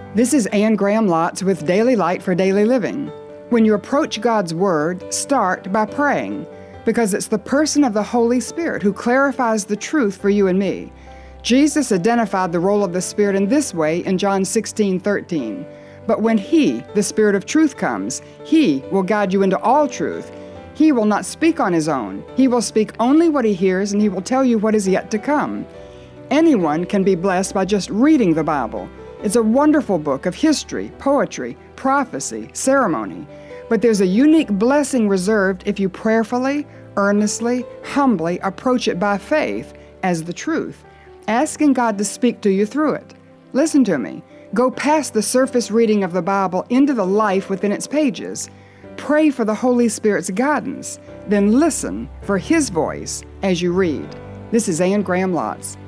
This is Anne Graham Lotz with Daily Light for Daily Living. When you approach God's Word, start by praying, because it's the person of the Holy Spirit who clarifies the truth for you and me. Jesus identified the role of the Spirit in this way in John 16:13. But when He, the Spirit of truth, comes, He will guide you into all truth. He will not speak on His own. He will speak only what He hears, and He will tell you what is yet to come. Anyone can be blessed by just reading the Bible. It's a wonderful book of history, poetry, prophecy, ceremony. But there's a unique blessing reserved if you prayerfully, earnestly, humbly approach it by faith as the truth, asking God to speak to you through it. Listen to me. Go past the surface reading of the Bible into the life within its pages. Pray for the Holy Spirit's guidance. Then listen for His voice as you read. This is Anne Graham Lotz.